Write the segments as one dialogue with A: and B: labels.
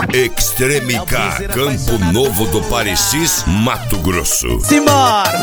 A: Extremicar, Campo Novo do Parecis, Mato Grosso.
B: Simbora!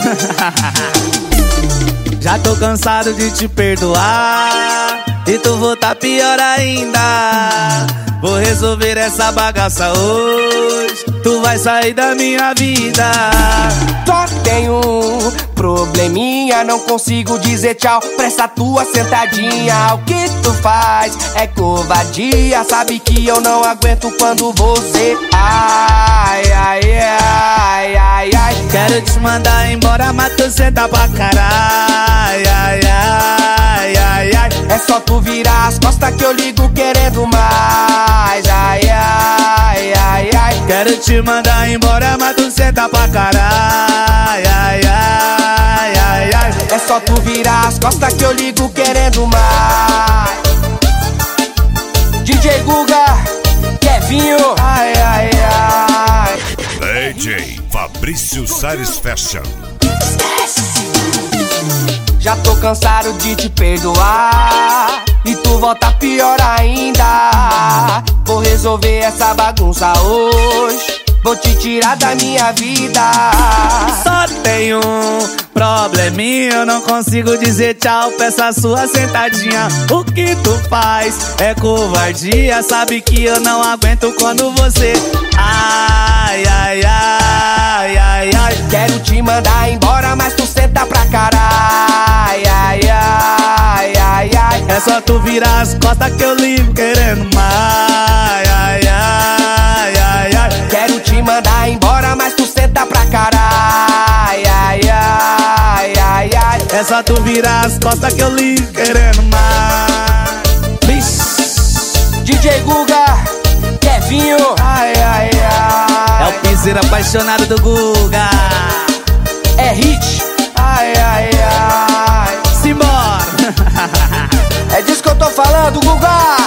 B: Já tô cansado de te perdoar e tu voltar pior ainda. Vou resolver essa bagaça hoje, tu vai sair da minha vida.
C: Só tenho um probleminha, não consigo dizer tchau pra essa tua sentadinha. O que tu faz é covardia, sabe que eu não aguento quando você ai, ai, ai, ai, ai.
B: Quero te mandar embora, mas tu senta pra caralho. Ai, ai, ai, ai.
C: É só tu virar as costas que eu ligo querendo mais. Ai, ai, ai, ai.
B: Quero te mandar embora, mas tu senta pra caralho. Ai, ai, ai, ai.
C: É só tu virar as costas que eu ligo querendo mais. DJ Guga, Kevinho. Ai, ai, ai.
A: DJ Fabrício Salles Fashion.
C: Já tô cansado de te perdoar e tu volta pior ainda. Vou resolver essa bagunça hoje, vou te tirar da minha vida.
B: Só tenho um probleminha, eu não consigo dizer tchau pra essa sua sentadinha. O que tu faz é covardia, sabe que eu não aguento quando você ai, ai, ai, ai, ai.
C: Quero te mandar embora, mas tu senta pra caralho. Ai, ai, ai, ai.
B: É só tu virar as costas que eu ligo querendo mais. Ai, ai, ai, ai.
C: Quero te mandar embora, mas tu senta pra caralho. Ai, ai, ai, ai.
B: É só tu virar as costas que eu ligo querendo mais.
C: DJ Guga, Kevinho. Ai, ai, ai.
B: É o piseiro apaixonado do Guga.
C: É hit. Ai, ai, ai.
B: Simbora.
C: É disso que eu tô falando, Guga.